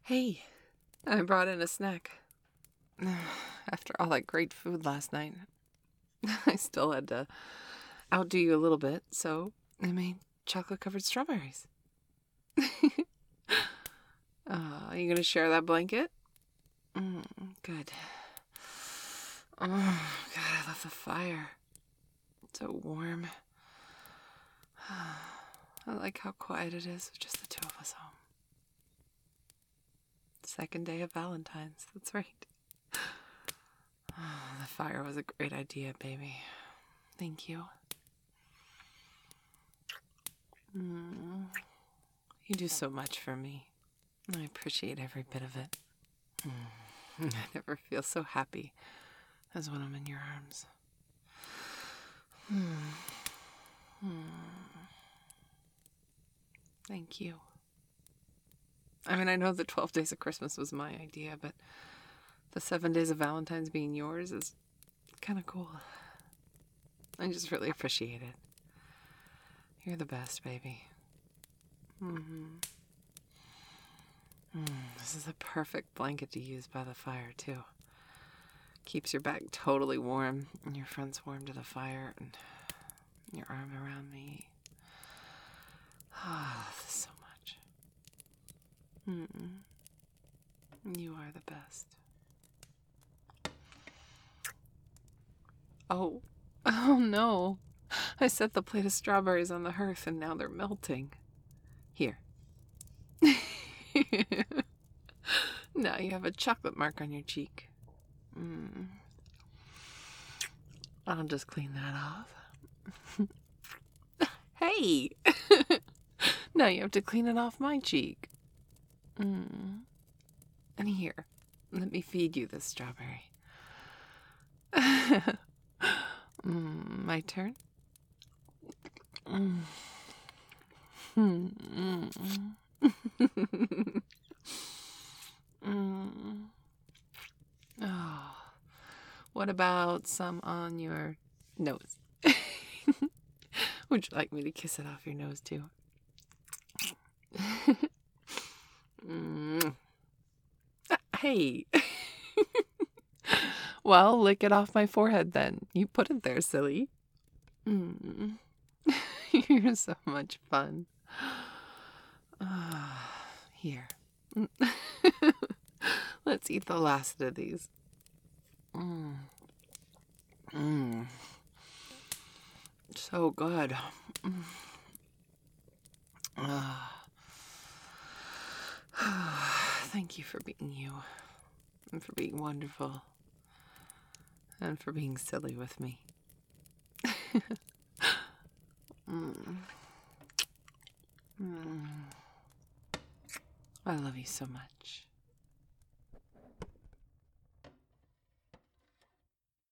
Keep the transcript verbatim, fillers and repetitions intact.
Hey, I brought in a snack. After all that great food last night, I still had to outdo you a little bit, so I made chocolate-covered strawberries. uh, are you going to share that blanket? Mm, good. Oh, God, I love the fire. It's so warm. I like how quiet it is with just the two of us home. Second day of Valentine's, that's right. Oh, the fire was a great idea, baby. Thank you. Mm. You do so much for me. I appreciate every bit of it. Mm. I never feel so happy as when I'm in your arms. Mm. Mm. Thank you. I mean, I know the twelve days of Christmas was my idea, but the seven days of Valentine's being yours is kind of cool. I just really appreciate it. You're the best, baby. Mm-hmm. Mm, this is a perfect blanket to use by the fire, too. Keeps your back totally warm, and your front's warm to the fire, and your arm around me. Ah, I love this so much. Mm-mm. You are the best. Oh. Oh, no. I set the plate of strawberries on the hearth, and now they're melting. Here. Now you have a chocolate mark on your cheek. Mm. I'll just clean that off. Hey! Now you have to clean it off my cheek. Mm. And here, let me feed you this strawberry. mm, my turn? Mm. Mm. mm. Oh. What about some on your nose? Would you like me to kiss it off your nose too? mm. Hey. Well, lick it off my forehead then. You put it there, silly. Mm. You're so much fun. Uh, here. Let's eat the last of these. Mm. Mm. So good. Mm. Uh. Thank you for being you, and for being wonderful, and for being silly with me. mm. Mm. I love you so much.